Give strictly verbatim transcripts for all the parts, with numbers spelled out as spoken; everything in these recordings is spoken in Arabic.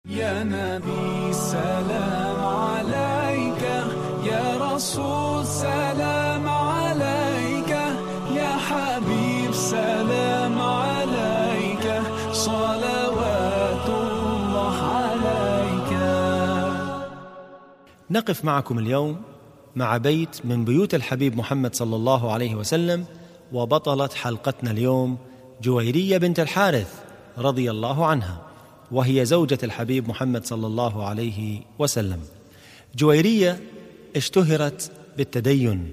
يا نبي سلام عليك، يا رسول سلام عليك، يا حبيب سلام عليك، صلوات الله عليك. نقف معكم اليوم مع بيت من بيوت الحبيب محمد صلى الله عليه وسلم، وبطلة حلقتنا اليوم جويرية بنت الحارث رضي الله عنها، وهي زوجة الحبيب محمد صلى الله عليه وسلم. جويرية اشتهرت بالتدين،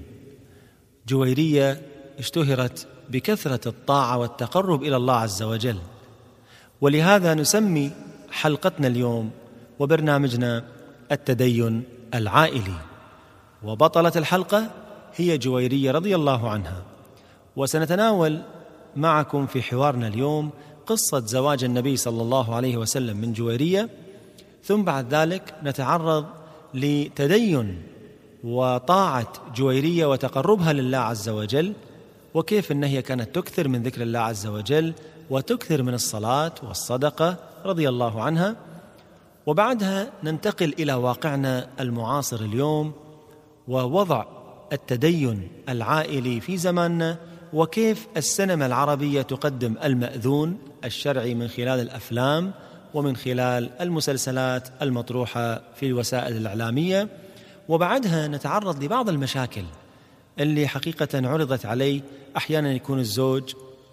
جويرية اشتهرت بكثرة الطاعة والتقرب إلى الله عز وجل، ولهذا نسمي حلقتنا اليوم وبرنامجنا التدين العائلي. وبطلة الحلقة هي جويرية رضي الله عنها، وسنتناول معكم في حوارنا اليوم قصة زواج النبي صلى الله عليه وسلم من جويرية، ثم بعد ذلك نتعرض لتدين وطاعة جويرية وتقربها لله عز وجل، وكيف أن هي كانت تكثر من ذكر الله عز وجل وتكثر من الصلاة والصدقة رضي الله عنها. وبعدها ننتقل إلى واقعنا المعاصر اليوم، ووضع التدين العائلي في زماننا، وكيف السينما العربية تقدم المأذون الشرعي من خلال الأفلام ومن خلال المسلسلات المطروحة في الوسائل الإعلامية. وبعدها نتعرض لبعض المشاكل اللي حقيقة عرضت علي. أحيانا يكون الزوج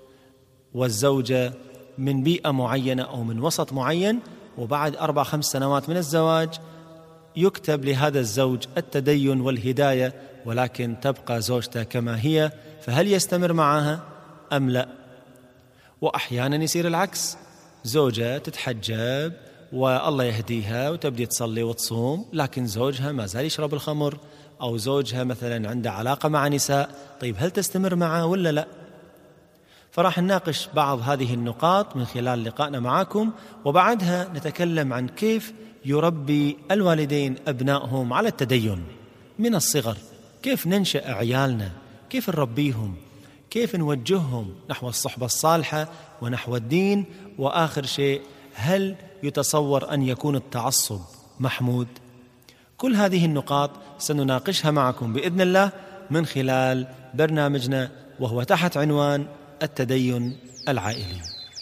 والزوجة من بيئة معينة أو من وسط معين، وبعد أربع خمس سنوات من الزواج يكتب لهذا الزوج التدين والهداية، ولكن تبقى زوجته كما هي، فهل يستمر معها أم لا؟ وأحيانا يصير العكس، زوجة تتحجب والله يهديها وتبدي تصلي وتصوم، لكن زوجها ما زال يشرب الخمر، أو زوجها مثلا عنده علاقة مع نساء، طيب هل تستمر معه ولا لا؟ فراح نناقش بعض هذه النقاط من خلال لقائنا معكم، وبعدها نتكلم عن كيف يربي الوالدين أبنائهم على التدين من الصغر، كيف ننشأ عيالنا، كيف نربيهم، كيف نوجههم نحو الصحبة الصالحة ونحو الدين. وآخر شيء، هل يتصور أن يكون التعصب محمود؟ كل هذه النقاط سنناقشها معكم بإذن الله من خلال برنامجنا، وهو تحت عنوان التدين العائلي.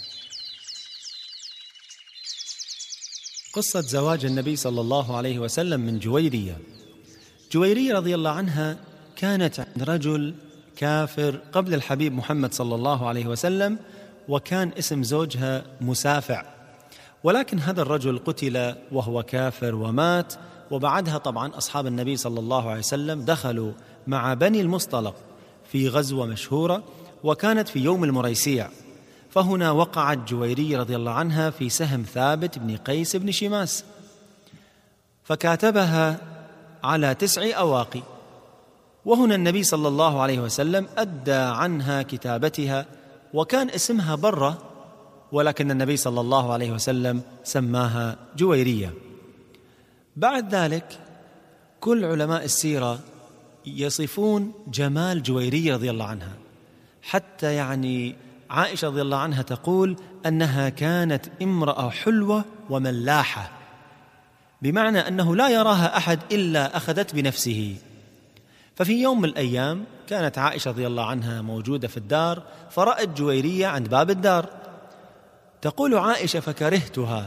قصة زواج النبي صلى الله عليه وسلم من جويرية. جويرية رضي الله عنها كانت عند رجل كافر قبل الحبيب محمد صلى الله عليه وسلم، وكان اسم زوجها مسافع، ولكن هذا الرجل قتل وهو كافر ومات. وبعدها طبعا أصحاب النبي صلى الله عليه وسلم دخلوا مع بني المصطلق في غزوة مشهورة، وكانت في يوم المريسيع، فهنا وقعت جويرية رضي الله عنها في سهم ثابت بن قيس بن شماس، فكاتبها على تسع أواقي، وهنا النبي صلى الله عليه وسلم أدى عنها كتابتها، وكان اسمها برة، ولكن النبي صلى الله عليه وسلم سماها جويرية. بعد ذلك كل علماء السيرة يصفون جمال جويرية رضي الله عنها، حتى يعني عائشة رضي الله عنها تقول أنها كانت امرأة حلوة وملاحة، بمعنى أنه لا يراها أحد إلا أخذت بنفسه. ففي يوم من الأيام كانت عائشة رضي الله عنها موجودة في الدار، فرأت جويرية عند باب الدار، تقول عائشة فكرهتها،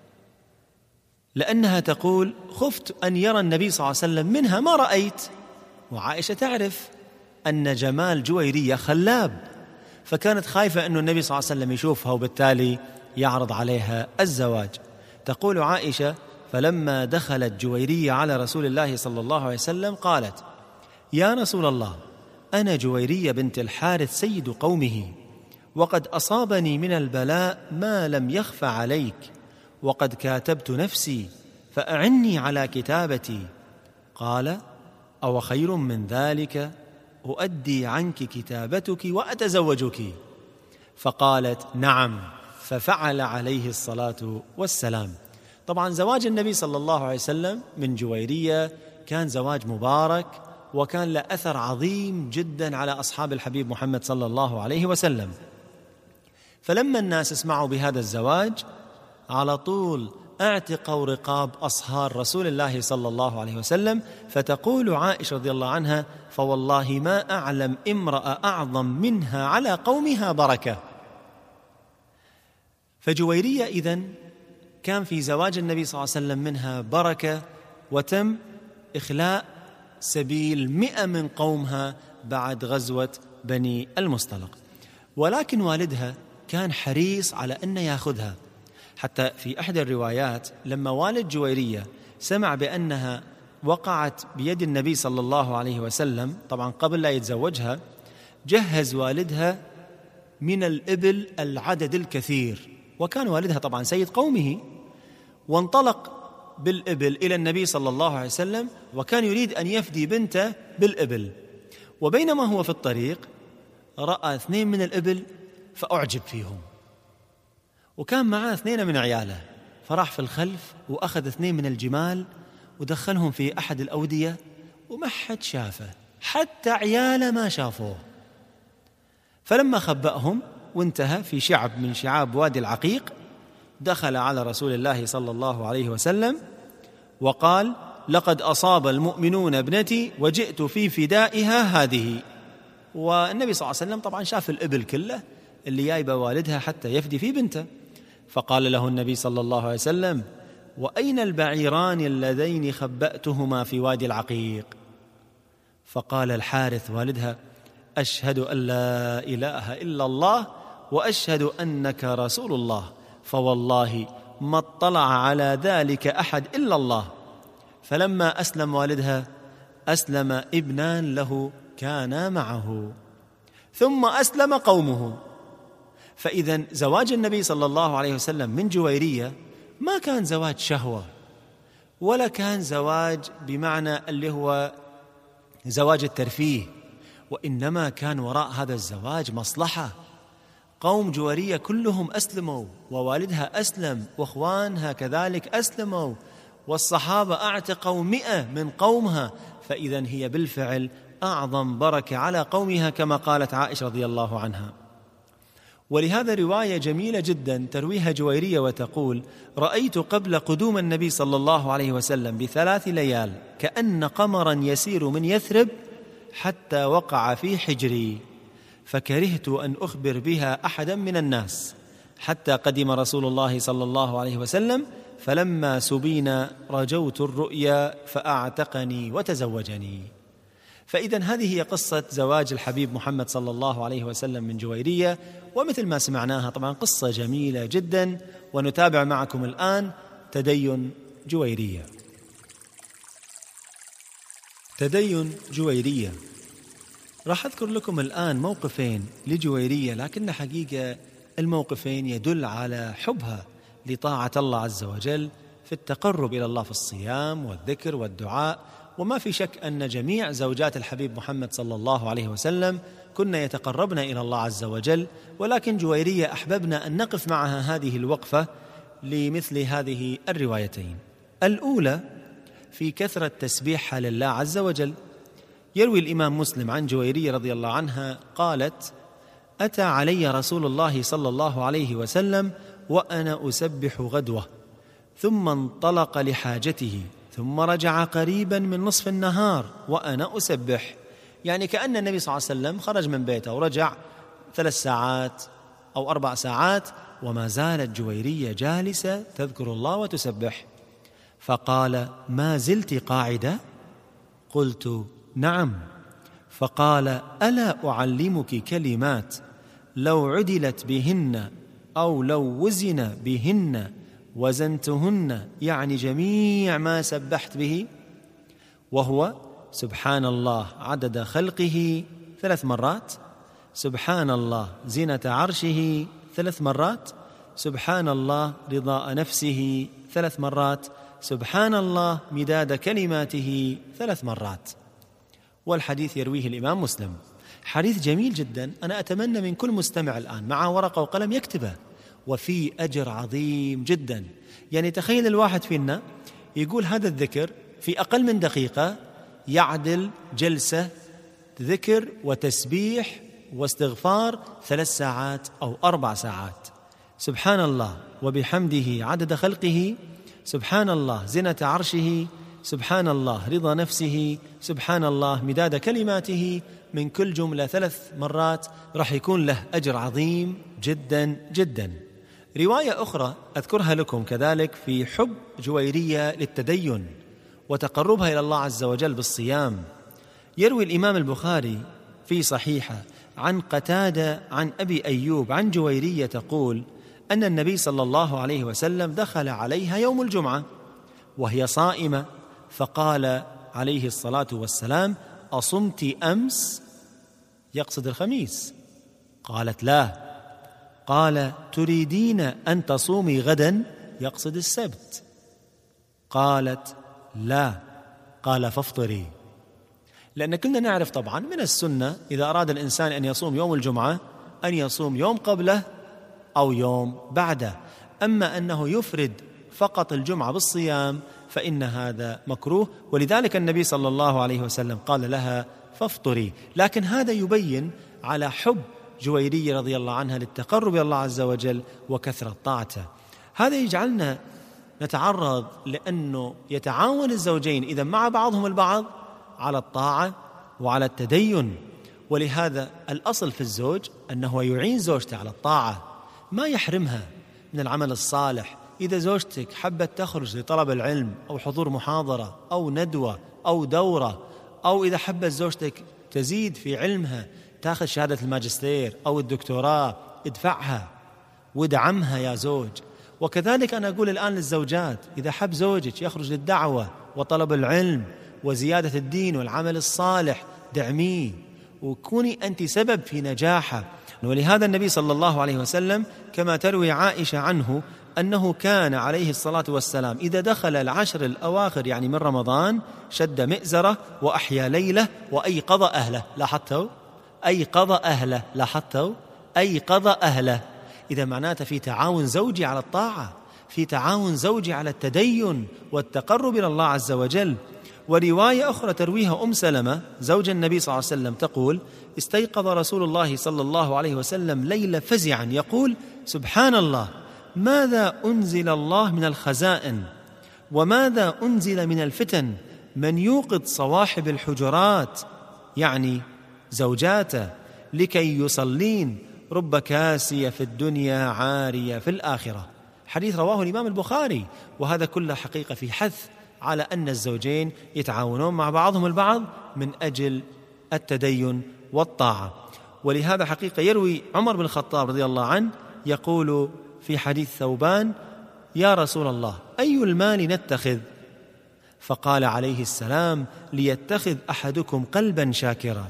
لأنها تقول خفت أن يرى النبي صلى الله عليه وسلم منها ما رأيت، وعائشة تعرف أن جمال جويرية خلاب، فكانت خايفة أن النبي صلى الله عليه وسلم يشوفها وبالتالي يعرض عليها الزواج. تقول عائشة فلما دخلت جويرية على رسول الله صلى الله عليه وسلم قالت: يا رسول الله، أنا جويرية بنت الحارث سيد قومه، وقد أصابني من البلاء ما لم يخف عليك، وقد كاتبت نفسي، فأعني على كتابتي. قال: أو خير من ذلك، أؤدي عنك كتابتك وأتزوجك. فقالت: نعم. ففعل عليه الصلاة والسلام. طبعا زواج النبي صلى الله عليه وسلم من جويرية كان زواج مبارك، وكان له أثر عظيم جدا على أصحاب الحبيب محمد صلى الله عليه وسلم. فلما الناس اسمعوا بهذا الزواج على طول اعتقوا رقاب أصهار رسول الله صلى الله عليه وسلم. فتقول عائشة رضي الله عنها: فوالله ما أعلم امرأة أعظم منها على قومها بركة. فجويرية إذن كان في زواج النبي صلى الله عليه وسلم منها بركة، وتم إخلاء سبيل مئة من قومها بعد غزوة بني المصطلق. ولكن والدها كان حريص على أن يأخذها، حتى في أحد الروايات لما والد جويرية سمع بأنها وقعت بيد النبي صلى الله عليه وسلم، طبعا قبل لا يتزوجها، جهز والدها من الإبل العدد الكثير، وكان والدها طبعا سيد قومه، وانطلق بالإبل إلى النبي صلى الله عليه وسلم، وكان يريد أن يفدي بنته بالإبل. وبينما هو في الطريق رأى اثنين من الإبل فأعجب فيهم، وكان معاه اثنين من عياله، فراح في الخلف وأخذ اثنين من الجمال ودخلهم في أحد الأودية، وما حد شافه، حتى عياله ما شافوه. فلما خبأهم وانتهى في شعب من شعاب وادي العقيق، دخل على رسول الله صلى الله عليه وسلم وقال: لقد أصاب المؤمنون ابنتي وجئت في فدائها هذه. والنبي صلى الله عليه وسلم طبعا شاف الإبل كله اللي جايبه والدها حتى يفدي في بنته، فقال له النبي صلى الله عليه وسلم: وأين البعيران اللذين خبأتهما في وادي العقيق؟ فقال الحارث والدها: أشهد أن لا إله إلا الله وأشهد أنك رسول الله، فوالله ما اطلع على ذلك أحد إلا الله. فلما أسلم والدها أسلم ابنان له كانا معه، ثم أسلم قومه. فإذا زواج النبي صلى الله عليه وسلم من جويرية ما كان زواج شهوة، ولا كان زواج بمعنى اللي هو زواج الترفيه، وإنما كان وراء هذا الزواج مصلحة. قوم جويرية كلهم أسلموا، ووالدها أسلم، وأخوانها كذلك أسلموا، والصحابة أعتقوا مئة من قومها، فإذا هي بالفعل أعظم بركة على قومها كما قالت عائشة رضي الله عنها. ولهذا رواية جميلة جدا ترويها جويرية وتقول: رأيت قبل قدوم النبي صلى الله عليه وسلم بثلاث ليال كأن قمرا يسير من يثرب حتى وقع في حجري، فكرهت أن أخبر بها أحدا من الناس، حتى قدم رسول الله صلى الله عليه وسلم، فلما سبينا رجوت الرؤيا فأعتقني وتزوجني. فإذن هذه هي قصة زواج الحبيب محمد صلى الله عليه وسلم من جويرية، ومثل ما سمعناها طبعا قصة جميلة جدا. ونتابع معكم الآن تدين جويرية. تدين جويرية، راح أذكر لكم الآن موقفين لجويرية، لكن حقيقة الموقفين يدل على حبها لطاعة الله عز وجل في التقرب إلى الله في الصيام والذكر والدعاء. وما في شك أن جميع زوجات الحبيب محمد صلى الله عليه وسلم كنا يتقربن إلى الله عز وجل، ولكن جويرية أحببنا أن نقف معها هذه الوقفة لمثل هذه الروايتين. الأولى في كثرة تسبيحها لله عز وجل. يروي الإمام مسلم عن جويرية رضي الله عنها قالت: أتى علي رسول الله صلى الله عليه وسلم وأنا أسبح غدوة، ثم انطلق لحاجته، ثم رجع قريبا من نصف النهار وأنا أسبح. يعني كأن النبي صلى الله عليه وسلم خرج من بيته ورجع ثلاث ساعات أو أربع ساعات وما زالت جويرية جالسة تذكر الله وتسبح. فقال: ما زلت قاعدة؟ قلت: نعم. فقال: ألا أعلمك كلمات لو عدلت بهن أو لو وزن بهن وزنتهن، يعني جميع ما سبحت به، وهو سبحان الله عدد خلقه ثلاث مرات، سبحان الله زينة عرشه ثلاث مرات، سبحان الله رضاء نفسه ثلاث مرات، سبحان الله مداد كلماته ثلاث مرات. والحديث يرويه الإمام مسلم. حديث جميل جدا، أنا أتمنى من كل مستمع الآن مع ورقة وقلم يكتبه، وفي أجر عظيم جدا. يعني تخيل الواحد فينا يقول هذا الذكر في أقل من دقيقة يعدل جلسة ذكر وتسبيح واستغفار ثلاث ساعات أو أربع ساعات. سبحان الله وبحمده عدد خلقه سبحان الله زنة عرشه، سبحان الله رضا نفسه، سبحان الله مداد كلماته، من كل جملة ثلاث مرات راح يكون له أجر عظيم جدا جدا. رواية أخرى أذكرها لكم كذلك في حب جويرية للتدين وتقربها إلى الله عز وجل بالصيام. يروي الإمام البخاري في صحيحه عن قتادة عن أبي أيوب عن جويرية تقول أن النبي صلى الله عليه وسلم دخل عليها يوم الجمعة وهي صائمة، فقال عليه الصلاة والسلام: أصمت أمس؟ يقصد الخميس. قالت: لا. قال: تريدين أن تصومي غدا؟ يقصد السبت. قالت: لا. قال: فافطري. لأن كلنا نعرف طبعا من السنة إذا أراد الإنسان أن يصوم يوم الجمعة أن يصوم يوم قبله أو يوم بعده، أما أنه يفرد فقط الجمعة بالصيام فإن هذا مكروه، ولذلك النبي صلى الله عليه وسلم قال لها: فافطري. لكن هذا يبين على حب جويرية رضي الله عنها للتقرب إلى الله عز وجل وكثرة طاعته. هذا يجعلنا نتعرض لأنه يتعاون الزوجين إذا مع بعضهم البعض على الطاعة وعلى التدين، ولهذا الأصل في الزوج أنه يعين زوجته على الطاعة، ما يحرمها من العمل الصالح. إذا زوجتك حبت تخرج لطلب العلم أو حضور محاضرة أو ندوة أو دورة، أو إذا حبت زوجتك تزيد في علمها تأخذ شهادة الماجستير أو الدكتوراه، ادفعها وادعمها يا زوج. وكذلك أنا أقول الآن للزوجات: إذا حب زوجك يخرج للدعوة وطلب العلم وزيادة الدين والعمل الصالح دعميه وكوني أنت سبب في نجاحه. ولهذا النبي صلى الله عليه وسلم كما تروي عائشة عنه أنه كان عليه الصلاة والسلام إذا دخل العشر الأواخر يعني من رمضان شد مئزرة وأحيا ليلة وأيقظ أهله. لاحظتوا؟ أيقظ أهله. لاحظتوا؟ أيقظ أهله. إذا معناته في تعاون زوجي على الطاعة، في تعاون زوجي على التدين والتقرب إلى الله عز وجل. ورواية أخرى ترويها أم سلمة زوج النبي صلى الله عليه وسلم تقول: استيقظ رسول الله صلى الله عليه وسلم ليلة فزعا يقول: سبحان الله، ماذا أنزل الله من الخزائن وماذا أنزل من الفتن، من يوقظ صواحب الحجرات يعني زوجاته لكي يصلين، رب كاسية في الدنيا عارية في الآخرة. حديث رواه الإمام البخاري. وهذا كله حقيقة في حث على أن الزوجين يتعاونون مع بعضهم البعض من أجل التدين والطاعة. ولهذا حقيقة يروي عمر بن الخطاب رضي الله عنه يقول في حديث ثوبان: يا رسول الله، أي المال نتخذ؟ فقال عليه السلام: ليتخذ أحدكم قلبا شاكرا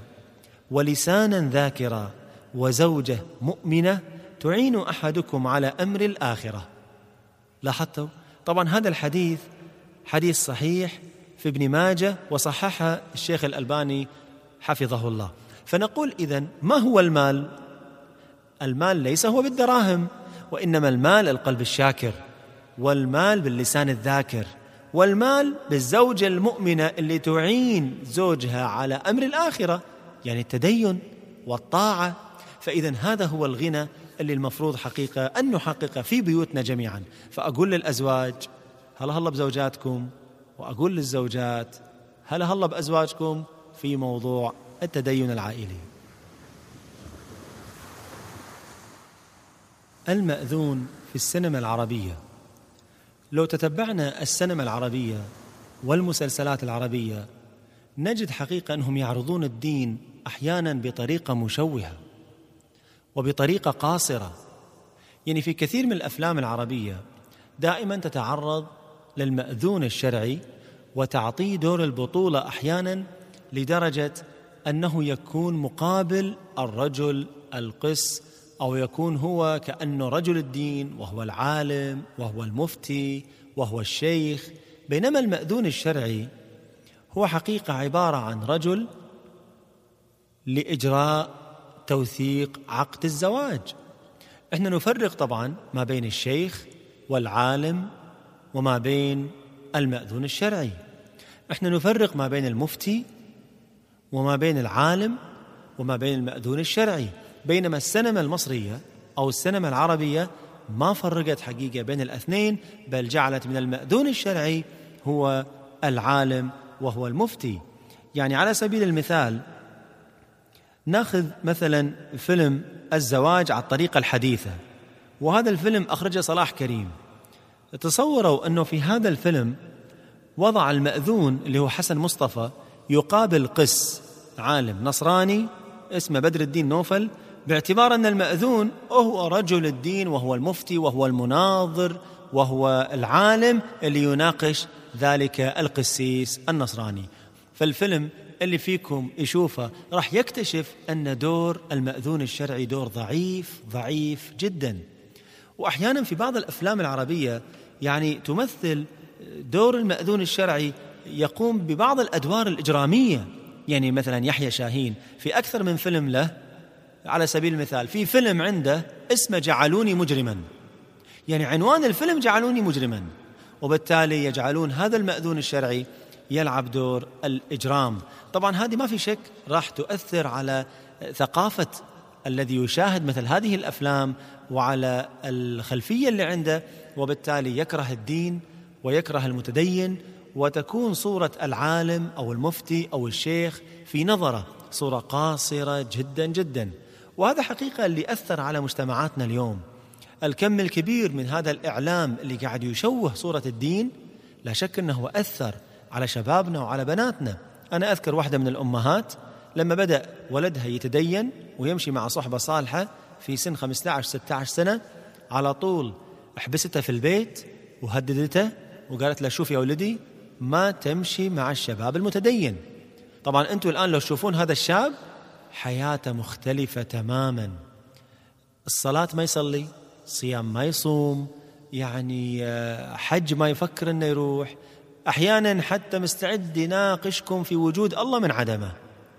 ولسانا ذاكرا وزوجة مؤمنة تعين أحدكم على أمر الآخرة. لاحظتوا؟ طبعا هذا الحديث حديث صحيح في ابن ماجه وصححه الشيخ الألباني حفظه الله. فنقول إذن ما هو المال؟ المال ليس هو بالدراهم، وإنما المال القلب الشاكر، والمال باللسان الذاكر، والمال بالزوجة المؤمنة اللي تعين زوجها على أمر الآخرة يعني التدين والطاعة. فإذن هذا هو الغنى اللي المفروض حقيقة أن نحققه في بيوتنا جميعا. فأقول للأزواج: هلا هلا بزوجاتكم، وأقول للزوجات: هلا هلا بأزواجكم في موضوع التدين العائلي. المأذون في السينما العربية. لو تتبعنا السينما العربية والمسلسلات العربية نجد حقيقة أنهم يعرضون الدين أحيانا بطريقة مشوهة وبطريقة قاصرة. يعني في كثير من الأفلام العربية دائما تتعرض للمأذون الشرعي وتعطيه دور البطولة أحيانا لدرجة أنه يكون مقابل الرجل القس، أو يكون هو كأنه رجل الدين وهو العالم وهو المفتي وهو الشيخ. بينما المأذون الشرعي هو حقيقة عبارة عن رجل لإجراء توثيق عقد الزواج. إحنا نفرق طبعا ما بين الشيخ والعالم وما بين المأذون الشرعي. إحنا نفرق ما بين المفتي وما بين العالم وما بين المأذون الشرعي. بينما السينما المصرية أو السينما العربية ما فرقت حقيقة بين الاثنين، بل جعلت من المأذون الشرعي هو العالم وهو المفتي. يعني على سبيل المثال ناخذ مثلا فيلم الزواج على الطريقة الحديثة، وهذا الفيلم أخرجه صلاح كريم. تصوروا أنه في هذا الفيلم وضع المأذون اللي هو حسن مصطفى يقابل قس عالم نصراني اسمه بدر الدين نوفل، باعتبار أن المأذون هو رجل الدين وهو المفتي وهو المناظر وهو العالم اللي يناقش ذلك القسيس النصراني. فالفيلم اللي فيكم يشوفه راح يكتشف أن دور المأذون الشرعي دور ضعيف ضعيف جدا. وأحيانا في بعض الأفلام العربية يعني تمثل دور المأذون الشرعي يقوم ببعض الأدوار الإجرامية. يعني مثلا يحيى شاهين في أكثر من فيلم له، على سبيل المثال في فيلم عنده اسمه جعلوني مجرما، يعني عنوان الفيلم جعلوني مجرما، وبالتالي يجعلون هذا المأذون الشرعي يلعب دور الإجرام. طبعا هذه ما في شك راح تؤثر على ثقافة الذي يشاهد مثل هذه الأفلام وعلى الخلفية اللي عنده، وبالتالي يكره الدين ويكره المتدين، وتكون صورة العالم أو المفتي أو الشيخ في نظره صورة قاصرة جدا جدا. وهذا حقيقة اللي أثر على مجتمعاتنا اليوم. الكم الكبير من هذا الإعلام اللي قاعد يشوه صورة الدين لا شك أنه أثر على شبابنا وعلى بناتنا. أنا أذكر واحدة من الأمهات لما بدأ ولدها يتدين ويمشي مع صحبة صالحة في سن خمسة عشر ستة عشر سنة، على طول حبستها في البيت وهددته وقالت له شوف يا ولدي ما تمشي مع الشباب المتدين. طبعا أنتم الآن لو تشوفون هذا الشاب حياته مختلفة تماما، الصلاة ما يصلي، صيام ما يصوم، يعني حج ما يفكر أنه يروح، أحيانا حتى مستعد يناقشكم في وجود الله من عدمه،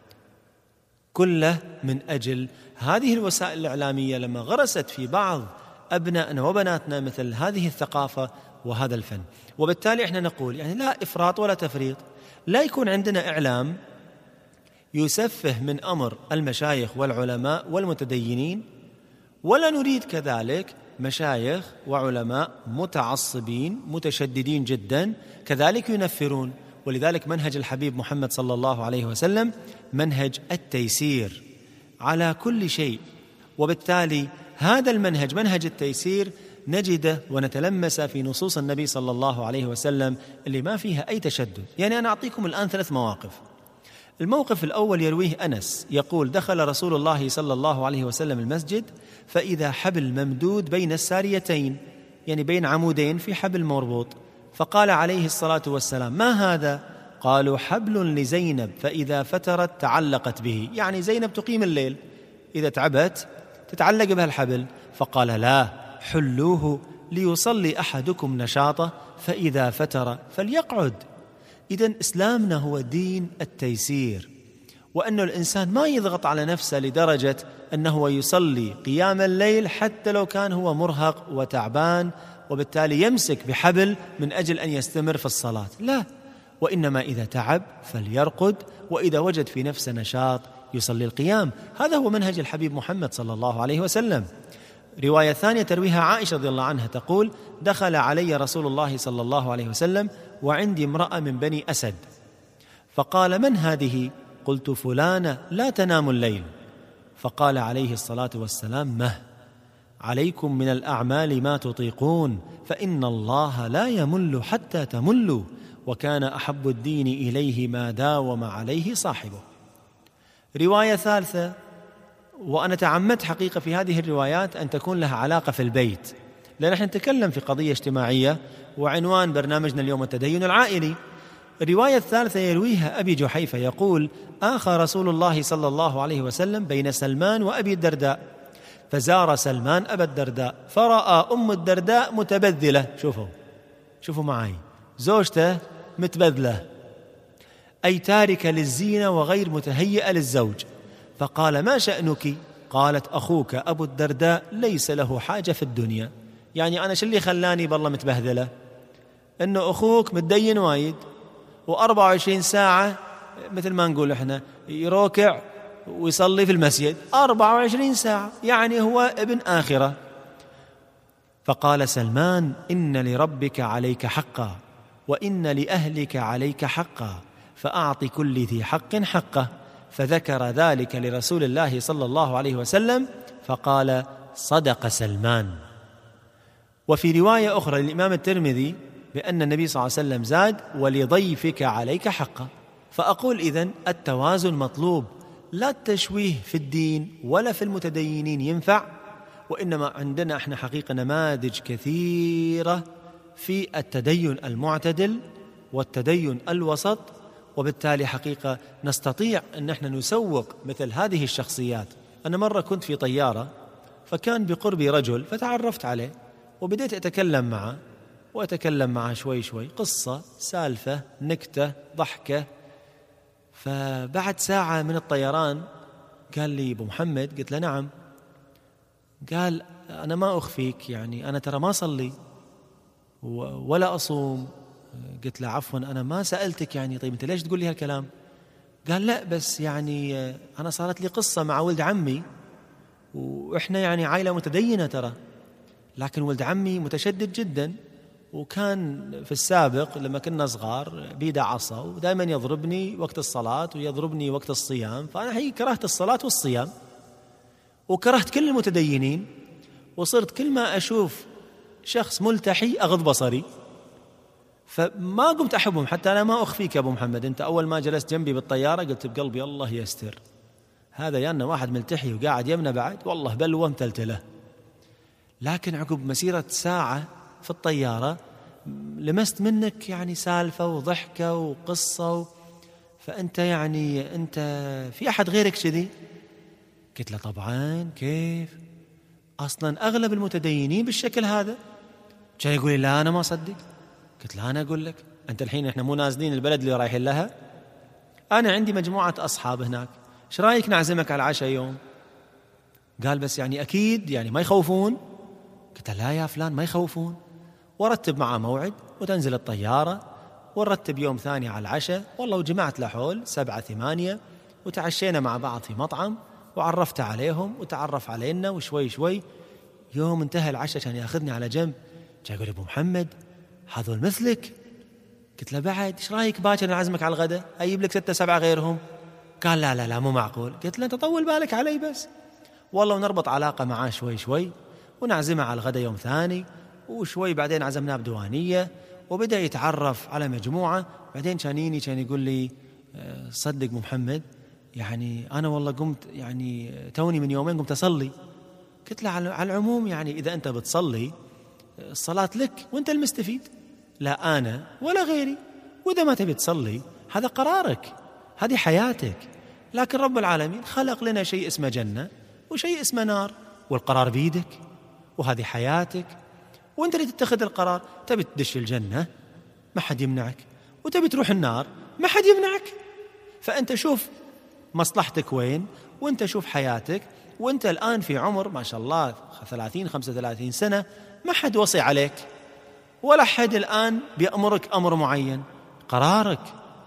كله من أجل هذه الوسائل الإعلامية لما غرست في بعض أبنائنا وبناتنا مثل هذه الثقافة وهذا الفن. وبالتالي إحنا نقول يعني لا إفراط ولا تفريط، لا يكون عندنا إعلام يسفه من أمر المشايخ والعلماء والمتدينين، ولا نريد كذلك مشايخ وعلماء متعصبين متشددين جدا كذلك ينفرون. ولذلك منهج الحبيب محمد صلى الله عليه وسلم منهج التيسير على كل شيء، وبالتالي هذا المنهج منهج التيسير نجده ونتلمس في نصوص النبي صلى الله عليه وسلم اللي ما فيها أي تشدد. يعني أنا أعطيكم الآن ثلاث مواقف. الموقف الأول يرويه أنس يقول دخل رسول الله صلى الله عليه وسلم المسجد فإذا حبل ممدود بين الساريتين، يعني بين عمودين في حبل مربوط، فقال عليه الصلاة والسلام ما هذا؟ قالوا حبل لزينب فإذا فترت تعلقت به، يعني زينب تقيم الليل إذا تعبت تتعلق بها الحبل. فقال لا، حلوه ليصلي أحدكم نشاطه فإذا فتر فليقعد. إذن إسلامنا هو دين التيسير، وأنه الإنسان ما يضغط على نفسه لدرجة أنه يصلي قيام الليل حتى لو كان هو مرهق وتعبان وبالتالي يمسك بحبل من أجل أن يستمر في الصلاة، لا، وإنما إذا تعب فليرقد، وإذا وجد في نفسه نشاط يصلي القيام. هذا هو منهج الحبيب محمد صلى الله عليه وسلم. رواية ثانية ترويها عائشة رضي الله عنها تقول دخل علي رسول الله صلى الله عليه وسلم وعندي امرأة من بني أسد، فقال من هذه؟ قلت فلانة لا تنام الليل. فقال عليه الصلاة والسلام مه عليكم من الأعمال ما تطيقون فإن الله لا يمل حتى تملوا، وكان أحب الدين إليه ما داوم عليه صاحبه. رواية ثالثة، وأنا تعمدت حقيقة في هذه الروايات أن تكون لها علاقة في البيت، لأن نحن نتكلم في قضية اجتماعية وعنوان برنامجنا اليوم التدين العائلي. الرواية الثالثة يرويها أبي جحيفة يقول آخى رسول الله صلى الله عليه وسلم بين سلمان وأبي الدرداء، فزار سلمان أبا الدرداء فرأى أم الدرداء متبذلة، شوفوا شوفوا معي، زوجته متبذلة أي تاركة للزينة وغير متهيئة للزوج، فقال ما شأنك؟ قالت أخوك أبو الدرداء ليس له حاجة في الدنيا. يعني أنا شو اللي خلاني بالله متبهذلة؟ إنه أخوك متدين وايد وأربعة وعشرين ساعة مثل ما نقول إحنا يروكع ويصلي في المسجد أربعة وعشرين ساعة، يعني هو ابن آخرة. فقال سلمان: إن لربك عليك حقا، وإن لأهلك عليك حقا، فأعط كل ذي حق حقه. فذكر ذلك لرسول الله صلى الله عليه وسلم فقال: صدق سلمان. وفي رواية أخرى للإمام الترمذي بأن النبي صلى الله عليه وسلم زاد: ولضيفك عليك حقا. فأقول إذن التوازن مطلوب، لا التشويه في الدين ولا في المتدينين ينفع، وإنما عندنا احنا حقيقة نماذج كثيرة في التدين المعتدل والتدين الوسط، وبالتالي حقيقة نستطيع أن احنا نسوق مثل هذه الشخصيات. أنا مرة كنت في طيارة، فكان بقربي رجل فتعرفت عليه وبديت أتكلم معه وأتكلم معه شوي شوي، قصة سالفة نكتة ضحكة. فبعد ساعة من الطيران قال لي: أبو محمد. قلت له: نعم. قال: أنا ما أخفيك، يعني أنا ترى ما أصلي ولا أصوم. قلت له: عفوا أنا ما سألتك، يعني طيب أنت ليش تقول لي هالكلام؟ قال: لا بس يعني أنا صارت لي قصة مع ولد عمي، وإحنا يعني عائلة متدينة ترى، لكن ولد عمي متشدد جدا، وكان في السابق لما كنا صغار بيده عصا ودائما يضربني وقت الصلاة ويضربني وقت الصيام. فأنا حقيقة كرهت الصلاة والصيام وكرهت كل المتدينين، وصرت كل ما أشوف شخص ملتحي أغض بصري، فما قمت أحبهم. حتى أنا ما أخفيك يا أبو محمد، أنت أول ما جلست جنبي بالطيارة قلت بقلبي: الله يستر، هذا يانا واحد ملتحي وقاعد يمنا بعد، والله بلوى متلتله. لكن عقب مسيرة ساعة في الطيارة لمست منك يعني سالفة وضحكة وقصة و... فأنت يعني أنت في أحد غيرك كذي؟ قلت له: طبعا، كيف؟ أصلا أغلب المتدينين بالشكل هذا. كان يقول لي: لا أنا ما أصدق. قلت له: أنا أقول لك، أنت الحين إحنا مو نازلين البلد اللي رايحين لها؟ أنا عندي مجموعة أصحاب هناك، إيش رأيك نعزمك على العشاء يوم؟ قال: بس يعني أكيد يعني ما يخوفون؟ قلت له: لا يا فلان ما يخوفون. ورتب معه موعد وتنزل الطيارة، ونرتب يوم ثاني على العشاء. والله وجمعت لحول سبعة ثمانية وتعشينا مع بعض في مطعم، وعرفت عليهم وتعرف علينا، وشوي شوي يوم انتهى العشاء كان ياخذني على جنب، جاء يقول: أبو محمد هذول مثلك. قلت له: بعد ايش رايك باكر نعزمك على الغداء، اجيب لك ستة سبعة غيرهم؟ قال: لا لا لا مو معقول. قلت له: انت طول بالك علي بس. والله ونربط علاقة معاه شوي شوي، ونعزمه على الغداء يوم ثاني، وشوي بعدين عزمناه بديوانية، وبدأ يتعرف على مجموعة. بعدين كان يجيني كان يقول لي: صدق أبو محمد يعني أنا والله قمت يعني توني من يومين قمت أصلي. قلت له: على العموم يعني إذا أنت بتصلي الصلاة لك وأنت المستفيد، لا أنا ولا غيري، وإذا ما تبي تصلي هذا قرارك، هذه حياتك. لكن رب العالمين خلق لنا شيء اسمه جنة وشيء اسمه نار، والقرار بيدك، وهذه حياتك، وانت اللي تتخذ القرار. تبي تدش الجنة ما حد يمنعك، وتبي تروح النار ما حد يمنعك. فأنت شوف مصلحتك وين، وانت شوف حياتك. وانت الآن في عمر ما شاء الله ثلاثين خمسة وثلاثين سنة، ما حد وصي عليك ولا حد الآن بيأمرك أمر معين، قرارك.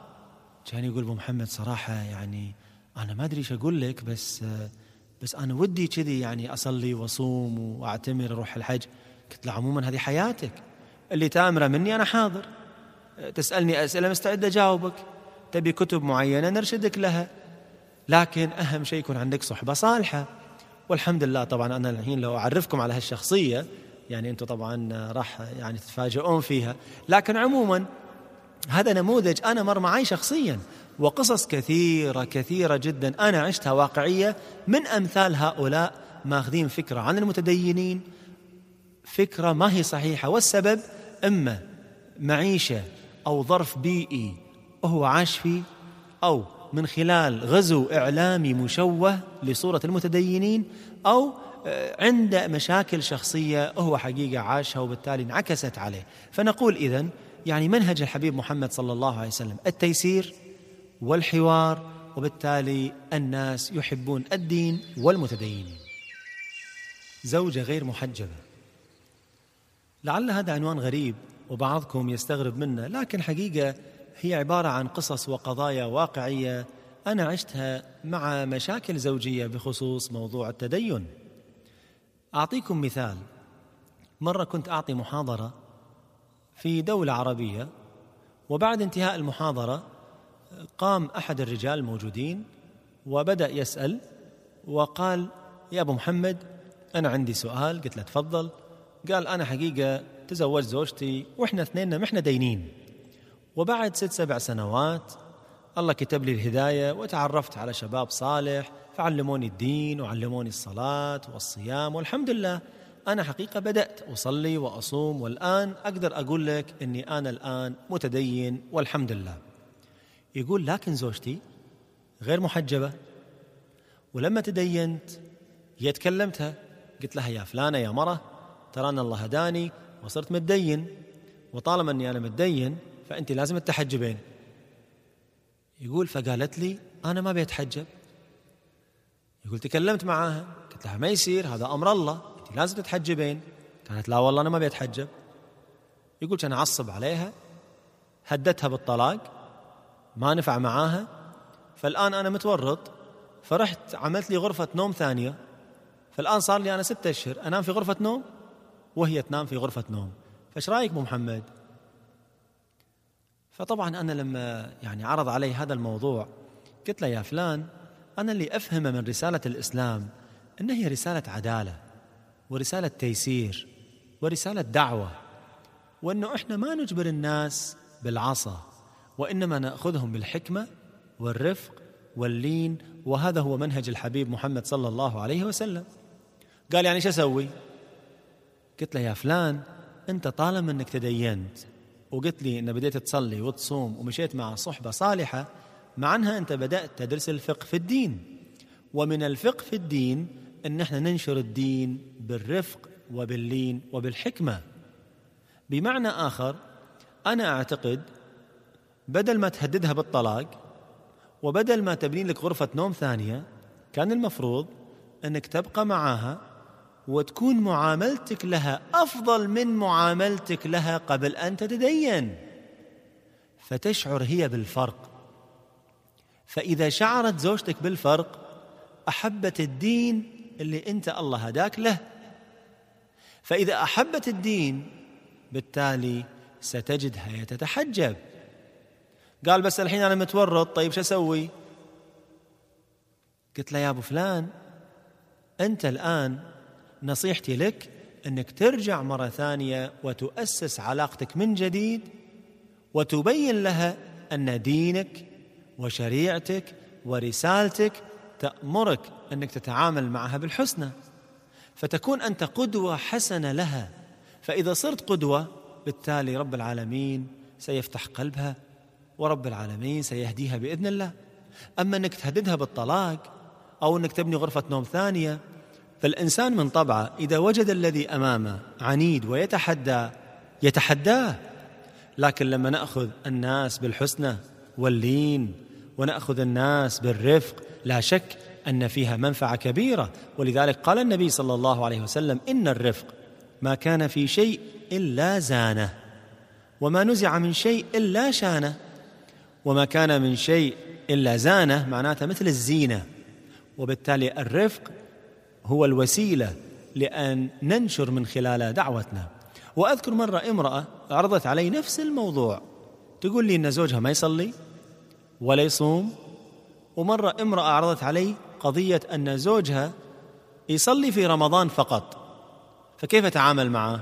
كان يقول: أبو محمد صراحة يعني أنا ما أدري إيش أقول لك، بس بس أنا ودي كذي يعني أصلي وأصوم وأعتمر أروح الحج. قلت له: عموما هذه حياتك، اللي تأمره مني أنا حاضر، تسألني أسئلة مستعد أجاوبك، تبي كتب معينة نرشدك لها، لكن أهم شيء يكون عندك صحبة صالحة. والحمد لله طبعا أنا الحين لو أعرفكم على هالشخصية يعني أنتم طبعا راح يعني تتفاجئون فيها، لكن عموما هذا نموذج أنا مر معي شخصيا، وقصص كثيرة كثيرة جدا أنا عشتها واقعية من أمثال هؤلاء، ماخذين فكرة عن المتدينين، فكرة ما هي صحيحة، والسبب إما معيشة أو ظرف بيئي وهو عاش فيه، أو من خلال غزو إعلامي مشوه لصورة المتدينين، أو عنده مشاكل شخصية وهو حقيقة عاشها وبالتالي انعكست عليه. فنقول إذن يعني منهج الحبيب محمد صلى الله عليه وسلم التيسير والحوار، وبالتالي الناس يحبون الدين والمتدينين. زوجة غير محجبة، لعل هذا عنوان غريب وبعضكم يستغرب منه، لكن حقيقة هي عبارة عن قصص وقضايا واقعية أنا عشتها مع مشاكل زوجية بخصوص موضوع التدين. أعطيكم مثال. مرة كنت أعطي محاضرة في دولة عربية، وبعد انتهاء المحاضرة قام أحد الرجال الموجودين وبدأ يسأل وقال: يا أبو محمد، أنا عندي سؤال. قلت له: تفضل. قال: أنا حقيقة تزوج زوجتي وإحنا اثنين محنا دينين، وبعد ست سبع سنوات الله كتب لي الهداية وتعرفت على شباب صالح فعلموني الدين وعلموني الصلاة والصيام، والحمد لله أنا حقيقة بدأت أصلي وأصوم، والآن أقدر أقول لك أني أنا الآن متدين والحمد لله. يقول: لكن زوجتي غير محجبة، ولما تدينت يتكلمتها قلت لها: يا فلانة يا مرة، ترى أن الله هداني وصرت متدين، وطالما أني أنا متدين فأنت لازم تتحجبين. يقول: فقالت لي: أنا ما بيتحجب. يقول: تكلمت معاها قلت لها: ما يصير، هذا أمر الله، أنت لازم تتحجبين. قالت: لا والله أنا ما بيتحجب. يقول: أنا عصب عليها، هدتها بالطلاق، ما نفع معاها، فالآن أنا متورط، فرحت عملت لي غرفة نوم ثانية، فالآن صار لي أنا ستة أشهر أنام في غرفة نوم وهي تنام في غرفة نوم. فايش رأيك أبو محمد؟ فطبعا أنا لما يعني عرض علي هذا الموضوع قلت له: يا فلان، أنا اللي أفهمه من رسالة الإسلام إن هي رسالة عدالة ورسالة تيسير ورسالة دعوة، وإنه إحنا ما نجبر الناس بالعصا، وإنما نأخذهم بالحكمة والرفق واللين، وهذا هو منهج الحبيب محمد صلى الله عليه وسلم. قال: يعني شو أسوي؟ قلت له: يا فلان، أنت طالما أنك تدينت وقلت لي أن بديت تصلي وتصوم ومشيت مع صحبة صالحة، معنها أنت بدأت تدرس الفقه في الدين، ومن الفقه في الدين أن احنا ننشر الدين بالرفق وباللين وبالحكمة. بمعنى آخر، أنا أعتقد بدل ما تهددها بالطلاق وبدل ما تبني لك غرفة نوم ثانية، كان المفروض أنك تبقى معاها وتكون معاملتك لها أفضل من معاملتك لها قبل أن تتدين، فتشعر هي بالفرق. فإذا شعرت زوجتك بالفرق أحبت الدين اللي أنت الله هداك له، فإذا أحبت الدين بالتالي ستجدها يتتحجب. قال: بس الحين أنا متورط، طيب شو أسوي؟ قلت له: يا أبو فلان، أنت الآن نصيحتي لك أنك ترجع مرة ثانية وتؤسس علاقتك من جديد، وتبين لها أن دينك وشريعتك ورسالتك تأمرك أنك تتعامل معها بالحسنى، فتكون أنت قدوة حسنة لها. فإذا صرت قدوة بالتالي رب العالمين سيفتح قلبها ورب العالمين سيهديها بإذن الله. أما أنك تهددها بالطلاق أو أنك تبني غرفة نوم ثانية، فالإنسان من طبعه إذا وجد الذي أمامه عنيد ويتحدى يتحداه. لكن لما نأخذ الناس بالحسنى واللين ونأخذ الناس بالرفق، لا شك أن فيها منفعة كبيرة. ولذلك قال النبي صلى الله عليه وسلم: إن الرفق ما كان في شيء إلا زانه، وما نزع من شيء إلا شانه. وما كان من شيء إلا زانه معناته مثل الزينة، وبالتالي الرفق هو الوسيلة لأن ننشر من خلال دعوتنا. وأذكر مرة امرأة عرضت علي نفس الموضوع، تقول لي إن زوجها ما يصلي ولا يصوم، ومرة امرأة عرضت علي قضية أن زوجها يصلي في رمضان فقط، فكيف أتعامل معه؟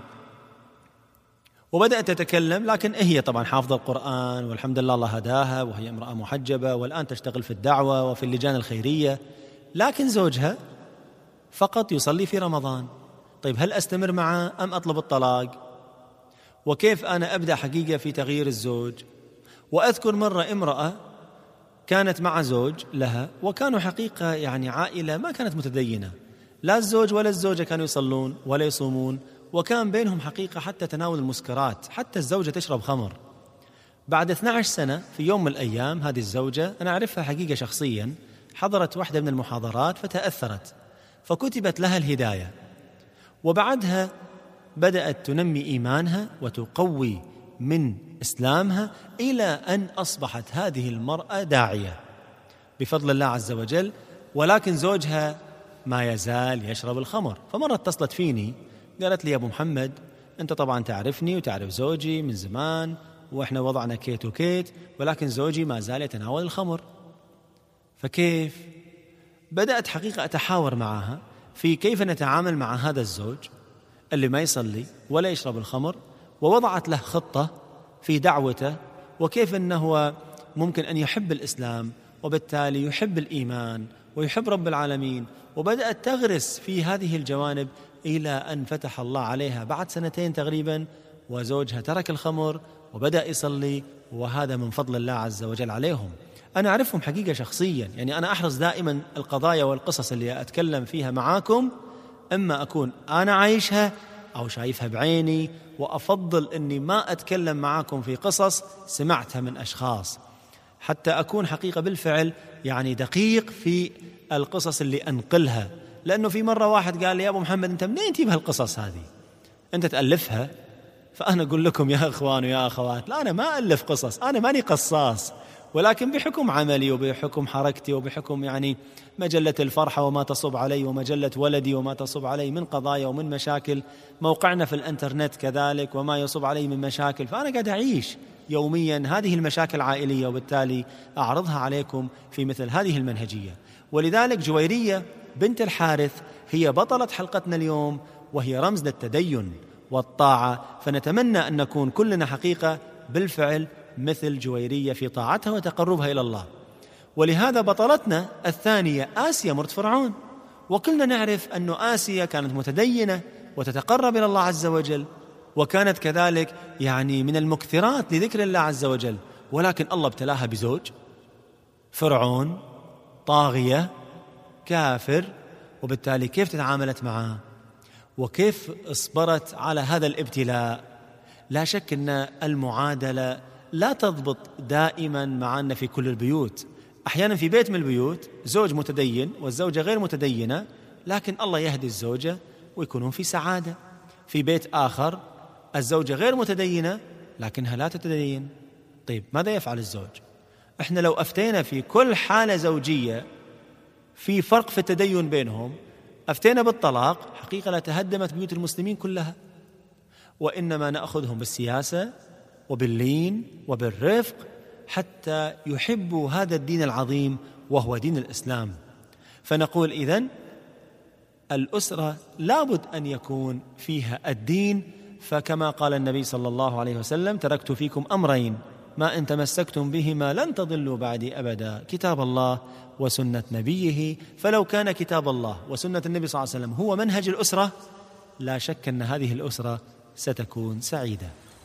وبدأت تتكلم، لكن هي طبعا حافظة القرآن والحمد لله الله هداها، وهي امرأة محجبة والآن تشتغل في الدعوة وفي اللجان الخيرية، لكن زوجها فقط يصلي في رمضان. طيب هل أستمر معه أم أطلب الطلاق؟ وكيف أنا أبدأ حقيقة في تغيير الزوج؟ وأذكر مرة امرأة كانت مع زوج لها، وكانوا حقيقة يعني عائلة ما كانت متدينة، لا الزوج ولا الزوجة كانوا يصلون ولا يصومون، وكان بينهم حقيقة حتى تناول المسكرات، حتى الزوجة تشرب خمر. بعد اثنتي عشرة سنة في يوم من الأيام هذه الزوجة أنا أعرفها حقيقة شخصيا، حضرت واحدة من المحاضرات فتأثرت، فكتبت لها الهداية، وبعدها بدأت تنمي إيمانها وتقوي من إسلامها إلى أن أصبحت هذه المرأة داعية بفضل الله عز وجل. ولكن زوجها ما يزال يشرب الخمر. فمرة اتصلت فيني قالت لي: يا أبو محمد، أنت طبعا تعرفني وتعرف زوجي من زمان، وإحنا وضعنا كيت وكيت، ولكن زوجي ما زال يتناول الخمر. فكيف؟ بدأت حقيقة أتحاور معها في كيف نتعامل مع هذا الزوج اللي ما يصلي ولا يشرب الخمر، ووضعت له خطة في دعوته، وكيف أنه ممكن أن يحب الإسلام وبالتالي يحب الإيمان ويحب رب العالمين. وبدأت تغرس في هذه الجوانب إلى أن فتح الله عليها بعد سنتين تقريبا، وزوجها ترك الخمر وبدأ يصلي، وهذا من فضل الله عز وجل عليهم. أنا أعرفهم حقيقة شخصيا، يعني أنا أحرص دائما القضايا والقصص اللي أتكلم فيها معاكم إما أكون أنا عايشها أو شايفها بعيني، وأفضل أني ما أتكلم معاكم في قصص سمعتها من أشخاص، حتى أكون حقيقة بالفعل يعني دقيق في القصص اللي أنقلها. لأنه في مرة واحد قال لي يا أبو محمد أنت منين تجيب هالقصص هذه؟ أنت تألفها؟ فأنا أقول لكم يا أخوان ويا أخوات، لا أنا ما ألف قصص، أنا ماني قصاص، ولكن بحكم عملي وبحكم حركتي وبحكم يعني مجلة الفرحة وما تصب علي، ومجلة ولدي وما تصب علي من قضايا ومن مشاكل، موقعنا في الانترنت كذلك وما يصب علي من مشاكل، فأنا قاعد أعيش يوميا هذه المشاكل العائلية، وبالتالي أعرضها عليكم في مثل هذه المنهجية. ولذلك جويرية بنت الحارث هي بطلة حلقتنا اليوم، وهي رمز للتدين والطاعة، فنتمنى أن نكون كلنا حقيقة بالفعل مثل جويرية في طاعتها وتقربها إلى الله. ولهذا بطلتنا الثانية آسيا مرت فرعون، وكلنا نعرف أن آسيا كانت متدينة وتتقرب إلى الله عز وجل، وكانت كذلك يعني من المكثرات لذكر الله عز وجل، ولكن الله ابتلاها بزوج فرعون طاغية كافر، وبالتالي كيف تعاملت معه وكيف اصبرت على هذا الابتلاء. لا شك أن المعادلة لا تضبط دائما معنا في كل البيوت، أحيانا في بيت من البيوت زوج متدين والزوجة غير متدينة، لكن الله يهدي الزوجة ويكونون في سعادة. في بيت آخر الزوجة غير متدينة لكنها لا تتدين. طيب ماذا يفعل الزوج؟ احنا لو أفتينا في كل حالة زوجية في فرق في التدين بينهم، أفتينا بالطلاق، حقيقة لا تهدمت بيوت المسلمين كلها، وإنما نأخذهم بالسياسة وباللين وبالرفق حتى يحبوا هذا الدين العظيم وهو دين الإسلام. فنقول إذن الأسرة لابد أن يكون فيها الدين، فكما قال النبي صلى الله عليه وسلم تركت فيكم أمرين ما إن تمسكتم بهما لن تضلوا بعدي أبدا، كتاب الله وسنة نبيه. فلو كان كتاب الله وسنة النبي صلى الله عليه وسلم هو منهج الأسرة، لا شك أن هذه الأسرة ستكون سعيدة.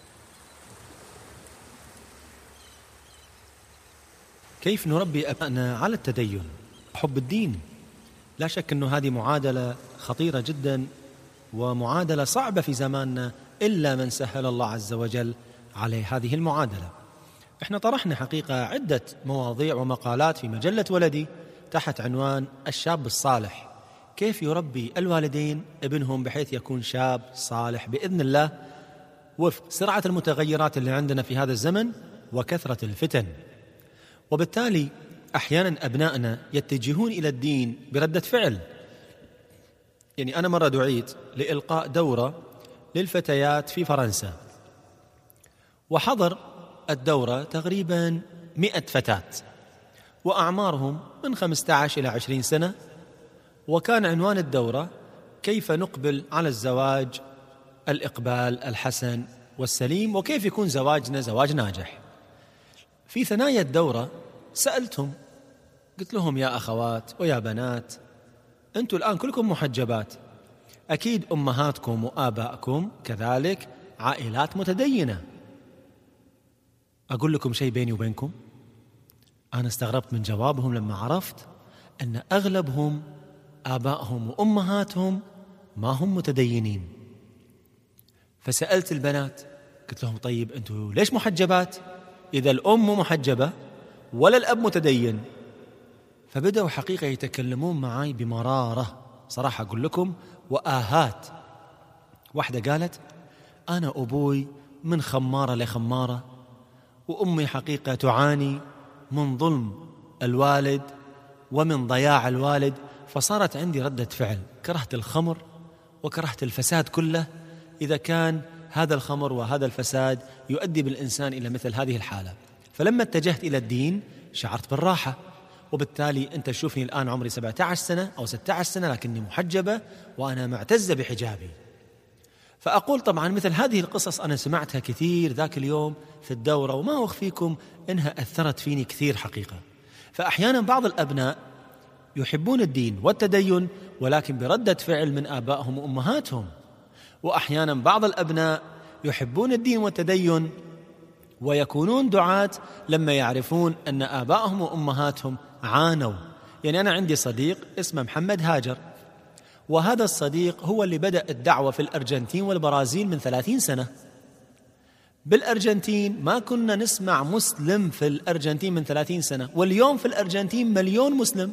كيف نربي أبنائنا على التدين حب الدين؟ لا شك أن هذه معادلة خطيرة جدا، ومعادلة صعبة في زماننا، إلا من سهل الله عز وجل عليه هذه المعادلة. احنا طرحنا حقيقة عدة مواضيع ومقالات في مجلة ولدي تحت عنوان الشاب الصالح، كيف يربي الوالدين ابنهم بحيث يكون شاب صالح بإذن الله، وفق سرعة المتغيرات اللي عندنا في هذا الزمن وكثرة الفتن. وبالتالي أحيانا أبنائنا يتجهون إلى الدين بردة فعل. يعني أنا مرة دعيت لإلقاء دورة للفتيات في فرنسا، وحضر الدورة تقريبا مئة فتاة، وأعمارهم من خمسة عشر إلى عشرين سنة، وكان عنوان الدورة كيف نقبل على الزواج الإقبال الحسن والسليم، وكيف يكون زواجنا زواج ناجح. في ثنايا الدورة سألتهم، قلت لهم يا أخوات ويا بنات، أنتم الآن كلكم محجبات، أكيد أمهاتكم وآبائكم كذلك عائلات متدينة. أقول لكم شيء بيني وبينكم، أنا استغربت من جوابهم لما عرفت أن أغلبهم آبائهم وأمهاتهم ما هم متدينين. فسألت البنات قلت لهم طيب أنتم ليش محجبات إذا الأم مو محجبة ولا الأب متدين؟ فبدأوا حقيقة يتكلمون معي بمرارة صراحة أقول لكم وآهات. واحدة قالت أنا أبوي من خمارة لخمارة، وأمي حقيقة تعاني من ظلم الوالد ومن ضياع الوالد، فصارت عندي ردة فعل، كرهت الخمر وكرهت الفساد كله إذا كان هذا الخمر وهذا الفساد يؤدي بالإنسان إلى مثل هذه الحالة. فلما اتجهت إلى الدين شعرت بالراحة، وبالتالي أنت تشوفني الآن عمري سبعة عشر سنة أو ستة عشر سنة لكني محجبة وأنا معتزة بحجابي. فأقول طبعا مثل هذه القصص أنا سمعتها كثير ذاك اليوم في الدورة، وما أخفيكم إنها أثرت فيني كثير حقيقة. فأحيانا بعض الأبناء يحبون الدين والتدين ولكن بردة فعل من آبائهم وأمهاتهم، وأحيانا بعض الأبناء يحبون الدين والتدين ويكونون دعاة لما يعرفون أن آبائهم وأمهاتهم عانوا. يعني أنا عندي صديق اسمه محمد هاجر، وهذا الصديق هو اللي بدأ الدعوة في الأرجنتين والبرازيل من ثلاثين سنة. بالأرجنتين ما كنا نسمع مسلم في الأرجنتين من ثلاثين سنة، واليوم في الأرجنتين مليون مسلم.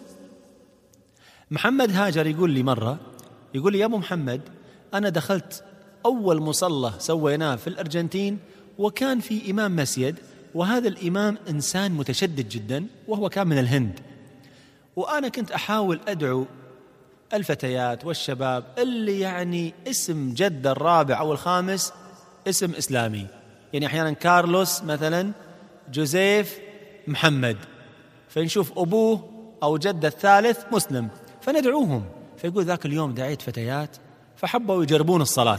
محمد هاجر يقول لي مرة، يقول لي يا أبو محمد أنا دخلت أول مصلى سويناه في الأرجنتين وكان في إمام مسجد، وهذا الإمام إنسان متشدد جدا وهو كان من الهند، وأنا كنت أحاول أدعو الفتيات والشباب اللي يعني اسم جد الرابع أو الخامس اسم إسلامي، يعني أحيانا كارلوس مثلا جوزيف محمد، فنشوف أبوه أو جد الثالث مسلم فندعوهم. فيقول ذاك اليوم دعيت فتيات فحبوا يجربون الصلاة،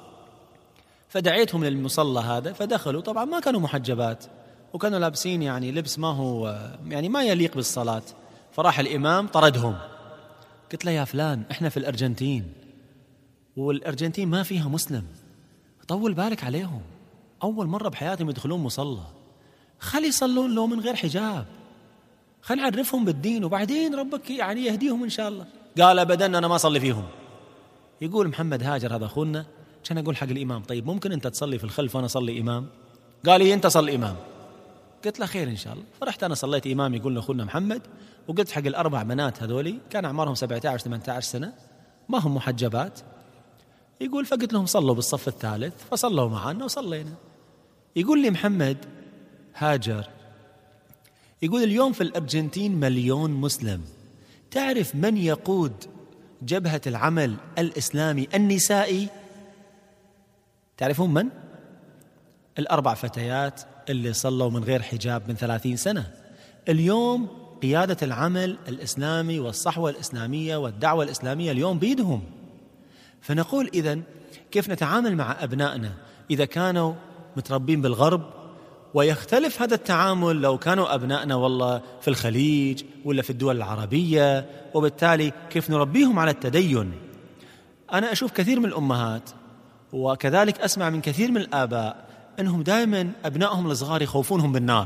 فدعيتهم للمصلى هذا فدخلوا، طبعا ما كانوا محجبات وكانوا لابسين يعني لبس ما هو يعني ما يليق بالصلاة. فراح الإمام طردهم. قلت له يا فلان إحنا في الأرجنتين والأرجنتين ما فيها مسلم، طول بالك عليهم، أول مرة بحياتهم يدخلون مصلى، خلي يصلون لو من غير حجاب، خلي نعرفهم بالدين وبعدين ربك يعني يهديهم إن شاء الله. قال أبدا أنا ما أصلي فيهم. يقول محمد هاجر هذا أخونا، كان أقول حق الإمام طيب ممكن أنت تصلي في الخلف وأنا أصلي إمام؟ قال لي أنت صلي إمام. قلت له خير إن شاء الله. فرحت أنا صليت إمام يقول لأخونا محمد، وقلت حق الأربع بنات هذولي كان أعمارهم سبعة عشر ثمانية عشر سنة ما هم محجبات، يقول فقلت لهم صلوا بالصف الثالث، فصلوا معنا وصلينا. يقول لي محمد هاجر، يقول اليوم في الأرجنتين مليون مسلم، تعرف من يقود جبهة العمل الإسلامي النسائي؟ تعرفون من؟ الأربع فتيات اللي صلوا من غير حجاب من ثلاثين سنة، اليوم قيادة العمل الإسلامي والصحوة الإسلامية والدعوة الإسلامية اليوم بيدهم. فنقول إذن كيف نتعامل مع أبنائنا إذا كانوا متربين بالغرب، ويختلف هذا التعامل لو كانوا أبنائنا والله في الخليج ولا في الدول العربية، وبالتالي كيف نربيهم على التدين. أنا أشوف كثير من الأمهات وكذلك أسمع من كثير من الآباء أنهم دائما أبنائهم الصغار يخوفونهم بالنار.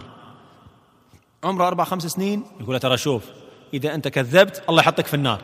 عمره أربع خمس سنين يقول ترى شوف إذا أنت كذبت الله يحطك في النار،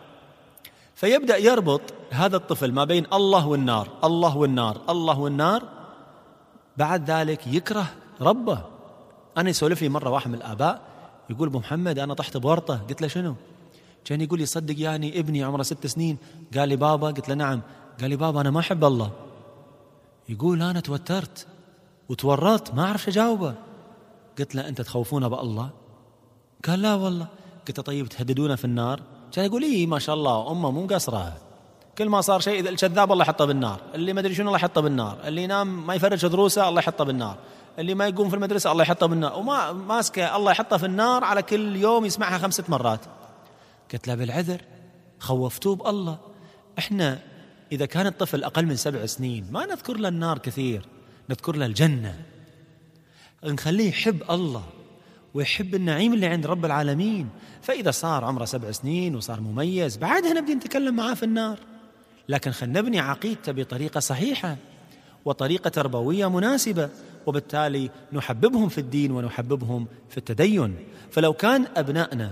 فيبدأ يربط هذا الطفل ما بين الله والنار، الله والنار، الله والنار، بعد ذلك يكره ربه. أنا يسولف لي مرة واحد من الآباء يقول أبو محمد أنا طحت بورطة. قلت له شنو؟ كان يقول لي صدق يعني ابني عمره ست سنين. قال لي بابا، قلت له نعم. قال لي بابا أنا ما أحب الله. يقول أنا توترت وتورطت ما أعرف أجاوبه. قلت له أنت تخوفون بالله؟ قال لا والله. قلت طيب تهددونه في النار؟ كان يقول إيه ما شاء الله أمه مو مقصرة، كل ما صار شيء إذا الكذاب الله يحطه بالنار، اللي ما أدري شنو الله يحطه بالنار، اللي ينام ما يفرج دروسه الله يحطه بالنار، اللي ما يقوم في المدرسة الله يحطه بالنار، وما ماسكه الله يحطه في النار على كل يوم يسمعها خمسة مرات. قلت له بالعذر خوفتوه بالله. إحنا إذا كان الطفل أقل من سبع سنين ما نذكر له النار كثير، نذكر له الجنة، نخليه يحب الله ويحب النعيم اللي عند رب العالمين. فإذا صار عمره سبع سنين وصار مميز بعدها نبدأ نتكلم معاه في النار، لكن خلنا نبني عقيدته بطريقة صحيحة وطريقة تربوية مناسبة، وبالتالي نحببهم في الدين ونحببهم في التدين. فلو كان أبنائنا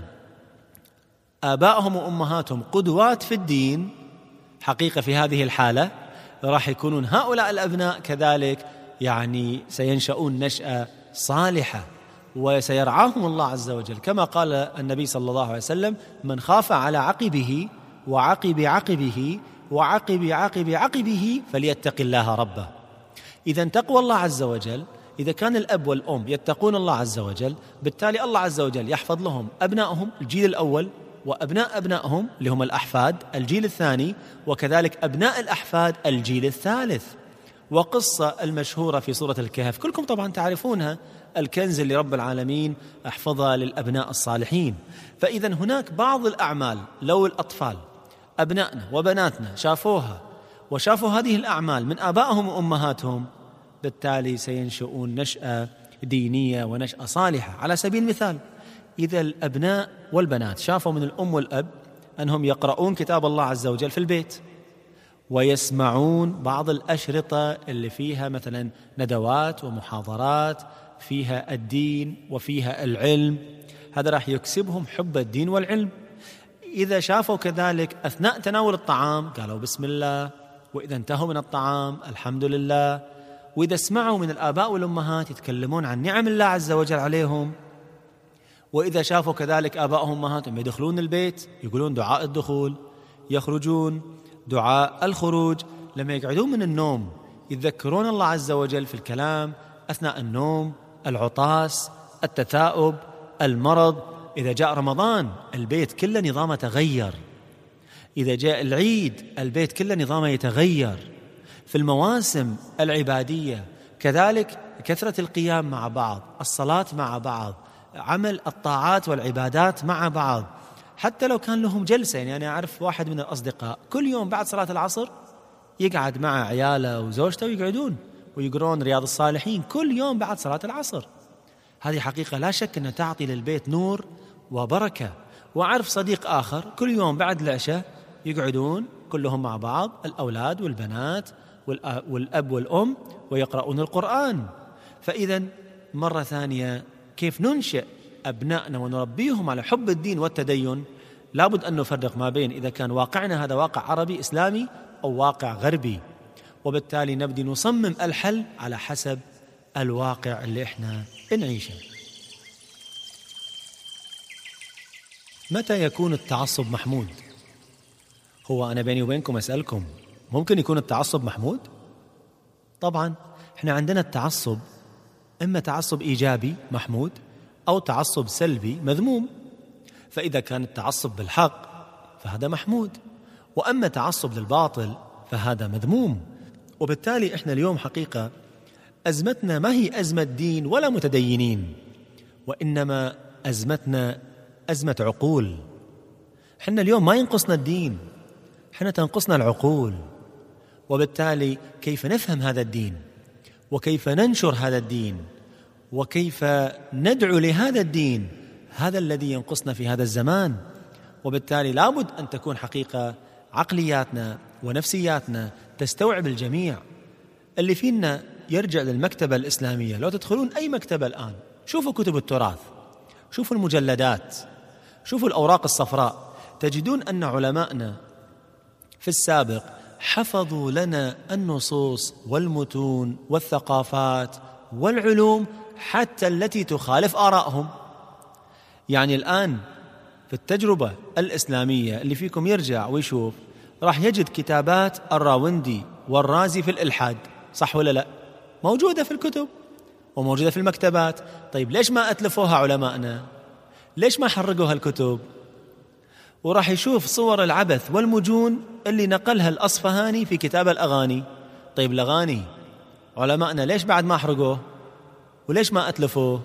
آبائهم وأمهاتهم قدوات في الدين حقيقة في هذه الحالة راح يكونون هؤلاء الأبناء كذلك يعني سينشؤون نشأة صالحة وسيرعاهم الله عز وجل، كما قال النبي صلى الله عليه وسلم من خاف على عقبه وعقب عقبه وعقب عقب عقبه فليتق الله ربه. إذا تقوى الله عز وجل، إذا كان الأب والأم يتقون الله عز وجل، بالتالي الله عز وجل يحفظ لهم أبنائهم الجيل الأول وأبناء أبنائهم اللي هم الأحفاد الجيل الثاني، وكذلك أبناء الأحفاد الجيل الثالث. وقصة المشهورة في سورة الكهف كلكم طبعا تعرفونها، الكنز اللي رب العالمين أحفظها للأبناء الصالحين. فإذا هناك بعض الأعمال لو الأطفال أبنائنا وبناتنا شافوها وشافوا هذه الأعمال من آبائهم وأمهاتهم، بالتالي سينشؤون نشأة دينية ونشأة صالحة. على سبيل المثال، إذا الأبناء والبنات شافوا من الأم والأب أنهم يقرؤون كتاب الله عز وجل في البيت ويسمعون بعض الأشرطة اللي فيها مثلا ندوات ومحاضرات فيها الدين وفيها العلم، هذا راح يكسبهم حب الدين والعلم. إذا شافوا كذلك أثناء تناول الطعام قالوا بسم الله، وإذا انتهوا من الطعام الحمد لله، وإذا سمعوا من الآباء والأمهات يتكلمون عن نعم الله عز وجل عليهم، وإذا شافوا كذلك آبائهم وأمهاتهم يدخلون البيت يقولون دعاء الدخول، يخرجون دعاء الخروج، لما يقعدون من النوم يتذكرون الله عز وجل في الكلام أثناء النوم، العطاس، التثاؤب، المرض. إذا جاء رمضان البيت كله نظامه تغير، إذا جاء العيد البيت كله نظامه يتغير. في المواسم العبادية كذلك كثرة القيام مع بعض، الصلاة مع بعض، عمل الطاعات والعبادات مع بعض، حتى لو كان لهم جلسة. يعني أنا أعرف واحد من الأصدقاء كل يوم بعد صلاة العصر يقعد مع عياله وزوجته ويقعدون ويقرون رياض الصالحين كل يوم بعد صلاة العصر. هذه حقيقة لا شك أنها تعطي للبيت نور وبركة. وأعرف صديق آخر كل يوم بعد العشاء يقعدون كلهم مع بعض، الأولاد والبنات والأب والأم، ويقرؤون القرآن. فإذا مرة ثانية كيف ننشئ أبنائنا ونربيهم على حب الدين والتدين؟ لابد أن نفرق ما بين إذا كان واقعنا هذا واقع عربي إسلامي أو واقع غربي، وبالتالي نبدي نصمم الحل على حسب الواقع اللي إحنا نعيشه. متى يكون التعصب محمود؟ هو أنا بيني وبينكم أسألكم، ممكن يكون التعصب محمود؟ طبعا إحنا عندنا التعصب إما تعصب إيجابي محمود أو تعصب سلبي مذموم. فإذا كان التعصب بالحق فهذا محمود، وأما تعصب للباطل فهذا مذموم. وبالتالي إحنا اليوم حقيقة أزمتنا ما هي أزمة دين ولا متدينين، وإنما أزمتنا أزمة عقول. إحنا اليوم ما ينقصنا الدين، إحنا تنقصنا العقول. وبالتالي كيف نفهم هذا الدين، وكيف ننشر هذا الدين، وكيف ندعو لهذا الدين، هذا الذي ينقصنا في هذا الزمان. وبالتالي لابد أن تكون حقيقة عقلياتنا ونفسياتنا تستوعب الجميع. اللي فينا يرجع للمكتبة الإسلامية، لو تدخلون أي مكتبة الآن شوفوا كتب التراث، شوفوا المجلدات، شوفوا الأوراق الصفراء، تجدون أن علماءنا في السابق حفظوا لنا النصوص والمتون والثقافات والعلوم حتى التي تخالف آرائهم. يعني الآن في التجربة الإسلامية اللي فيكم يرجع ويشوف راح يجد كتابات الراوندي والرازي في الإلحاد، صح ولا لا؟ موجودة في الكتب وموجودة في المكتبات. طيب ليش ما أتلفوها علماءنا؟ ليش ما حرقوها الكتب؟ وراح يشوف صور العبث والمجون اللي نقلها الأصفهاني في كتاب الأغاني. طيب الأغاني علماءنا ليش بعد ما حرقوه وليش ما أتلفوه؟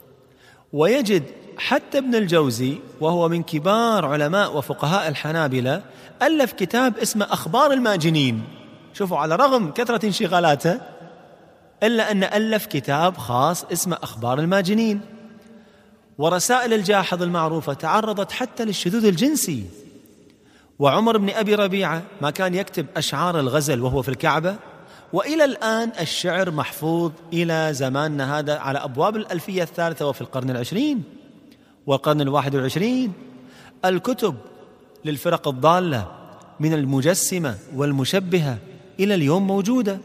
ويجد حتى ابن الجوزي وهو من كبار علماء وفقهاء الحنابلة ألف كتاب اسمه أخبار الماجنين. شوفوا، على رغم كثرة انشغالاته إلا أن ألف كتاب خاص اسمه أخبار الماجنين. ورسائل الجاحظ المعروفة تعرضت حتى للشذوذ الجنسي. وعمر بن أبي ربيعة ما كان يكتب أشعار الغزل وهو في الكعبة، وإلى الآن الشعر محفوظ إلى زماننا هذا على أبواب الألفية الثالثة وفي القرن العشرين والقرن الواحد والعشرين. الكتب للفرق الضالة من المجسمة والمشبهة إلى اليوم موجودة.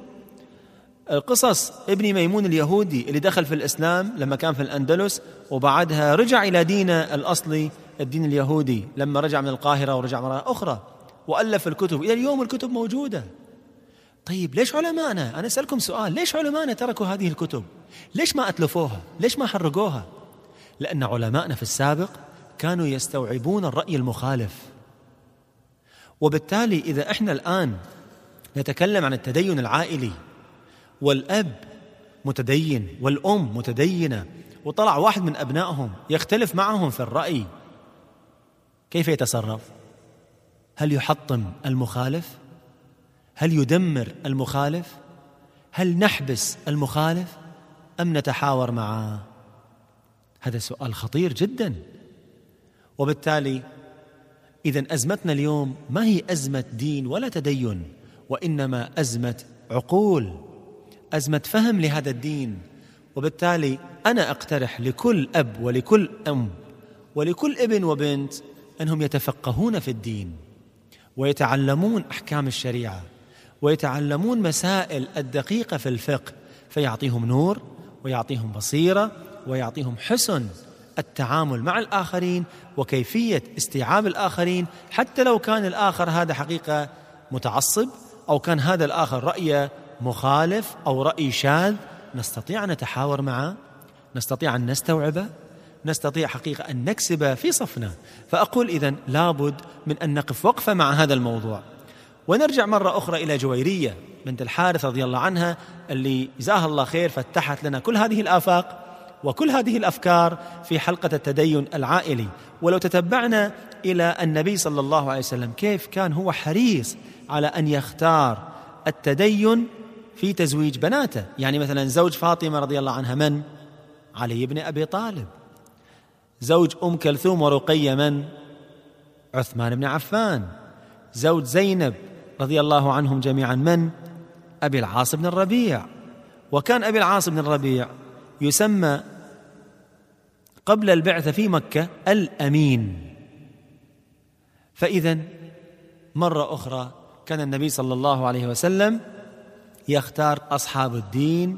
القصص ابن ميمون اليهودي اللي دخل في الإسلام لما كان في الأندلس، وبعدها رجع إلى دينه الأصلي الدين اليهودي لما رجع من القاهرة ورجع مرة أخرى وألف الكتب. إلى اليوم الكتب موجودة. طيب ليش علماءنا، أنا أسألكم سؤال، ليش علماءنا تركوا هذه الكتب؟ ليش ما أتلفوها؟ ليش ما حرقوها؟ لأن علماءنا في السابق كانوا يستوعبون الرأي المخالف. وبالتالي إذا إحنا الآن نتكلم عن التدين العائلي والأب متدين والأم متدينة، وطلع واحد من أبنائهم يختلف معهم في الرأي، كيف يتصرف؟ هل يحطم المخالف؟ هل يدمر المخالف؟ هل نحبس المخالف أم نتحاور معه؟ هذا سؤال خطير جدا. وبالتالي إذن أزمتنا اليوم ما هي أزمة دين ولا تدين، وإنما أزمة عقول، أزمة فهم لهذا الدين. وبالتالي أنا أقترح لكل أب ولكل أم ولكل ابن وبنت أنهم يتفقهون في الدين ويتعلمون أحكام الشريعة ويتعلمون مسائل الدقيقة في الفقه، فيعطيهم نور ويعطيهم بصيرة ويعطيهم حسن التعامل مع الآخرين وكيفية استيعاب الآخرين، حتى لو كان الآخر هذا حقيقة متعصب أو كان هذا الآخر رأيه مخالف أو رأي شاذ، نستطيع أن نتحاور معه، نستطيع أن نستوعبه، نستطيع حقيقة أن نكسبه في صفنا. فأقول إذن لابد من أن نقف وقفة مع هذا الموضوع. ونرجع مرة أخرى إلى جويرية بنت الحارث رضي الله عنها، اللي جزاها الله خير فتحت لنا كل هذه الآفاق وكل هذه الأفكار في حلقة التدين العائلي. ولو تتبعنا إلى النبي صلى الله عليه وسلم كيف كان هو حريص على أن يختار التدين في تزويج بناته. يعني مثلا زوج فاطمة رضي الله عنها من؟ علي بن أبي طالب. زوج أم كلثوم ورقية من؟ عثمان بن عفان. زوج زينب رضي الله عنهم جميعا من؟ أبي العاص بن الربيع. وكان أبي العاص بن الربيع يسمى قبل البعثة في مكة الأمين. فإذن مرة أخرى كان النبي صلى الله عليه وسلم يختار أصحاب الدين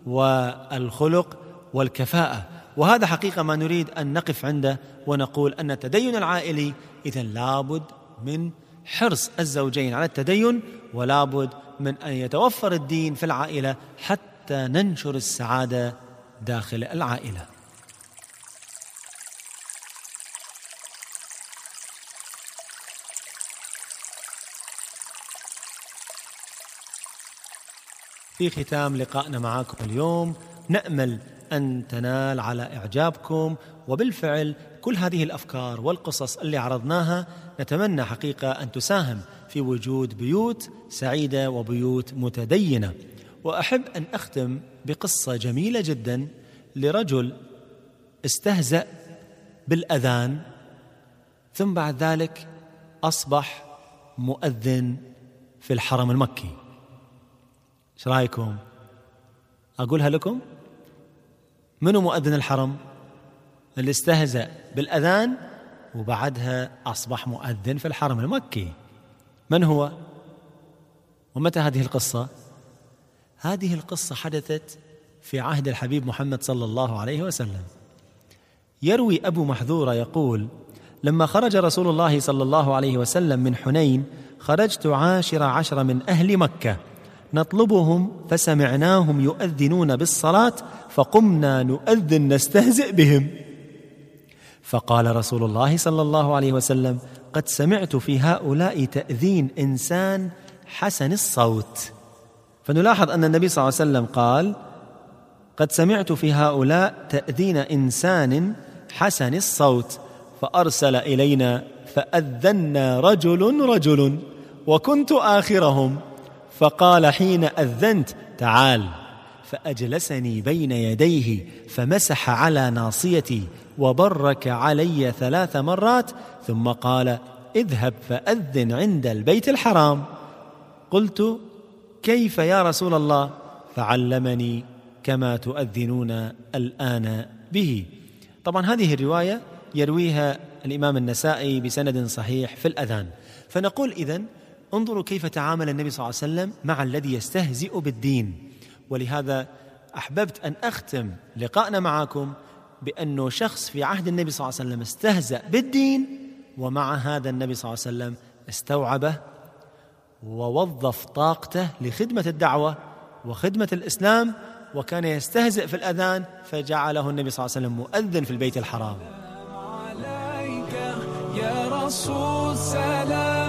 والخلق والكفاءة، وهذا حقيقة ما نريد أن نقف عنده ونقول أن التدين العائلي إذن لابد من حرص الزوجين على التدين، ولابد من أن يتوفر الدين في العائلة حتى ننشر السعادة داخل العائلة. في ختام لقائنا معكم اليوم نأمل أن تنال على إعجابكم، وبالفعل كل هذه الأفكار والقصص اللي عرضناها نتمنى حقيقة أن تساهم في وجود بيوت سعيدة وبيوت متدينة. وأحب أن أختم بقصة جميلة جدا لرجل استهزأ بالأذان ثم بعد ذلك أصبح مؤذن في الحرم المكي. ايش رايكم؟ أقولها لكم. منو مؤذن الحرم؟ اللي استهزأ بالأذان وبعدها أصبح مؤذن في الحرم المكي. من هو؟ ومتى هذه القصة؟ هذه القصة حدثت في عهد الحبيب محمد صلى الله عليه وسلم. يروي أبو محذورة يقول: لما خرج رسول الله صلى الله عليه وسلم من حنين خرجت عاشر عشر من أهل مكة نطلبهم فسمعناهم يؤذنون بالصلاة فقمنا نؤذن نستهزئ بهم، فقال رسول الله صلى الله عليه وسلم: قد سمعت في هؤلاء تأذين إنسان حسن الصوت. فنلاحظ أن النبي صلى الله عليه وسلم قال: قد سمعت في هؤلاء تأذين إنسان حسن الصوت، فأرسل إلينا فأذنا رجل رجل وكنت آخرهم، فقال حين أذنت: تعال، فأجلسني بين يديه فمسح على ناصيتي وبرك علي ثلاث مرات ثم قال: اذهب فأذن عند البيت الحرام. قلت: كيف يا رسول الله؟ فعلمني كما تؤذنون الآن به. طبعا هذه الرواية يرويها الإمام النسائي بسند صحيح في الأذان. فنقول إذن انظروا كيف تعامل النبي صلى الله عليه وسلم مع الذي يستهزئ بالدين. ولهذا أحببت أن أختم لقاءنا معكم بأنه شخص في عهد النبي صلى الله عليه وسلم استهزأ بالدين، ومع هذا النبي صلى الله عليه وسلم استوعبه ووظف طاقته لخدمة الدعوة وخدمة الإسلام، وكان يستهزئ في الأذان فجعله النبي صلى الله عليه وسلم مؤذن في البيت الحرام. عليك يا رسول سلام